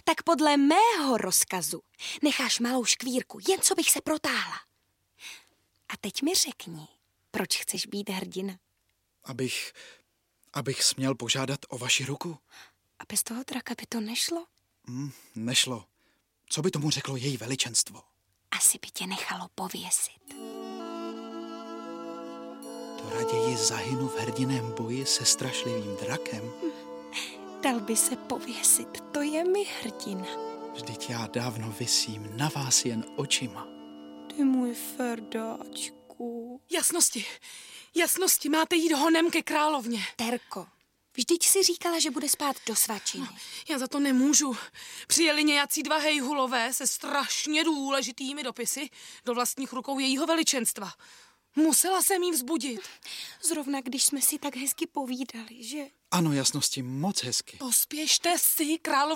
Tak podle mého rozkazu necháš malou škvírku, jen co bych se protáhla. A teď mi řekni, proč chceš být hrdina? Abych směl požádat o vaši ruku. A bez toho draka by to nešlo? Nešlo. Co by tomu řeklo její veličenstvo? Asi by tě nechalo pověsit. To raději zahynu v hrdiném boji se strašlivým drakem. Dal by se pověsit, to je mi hrdina. Vždyť já dávno visím na vás jen očima. Ty můj Ferdáčku. Jasnosti, máte jít honem ke královně. Terko, vždyť si říkala, že bude spát do svačiny. Já za to nemůžu. Přijeli nějací dva hejhulové se strašně důležitými dopisy do vlastních rukou jejího veličenstva. Musela jsem jí vzbudit. Zrovna když jsme si tak hezky povídali, že... Ano, jasnosti, moc hezky. Pospěšte si, královna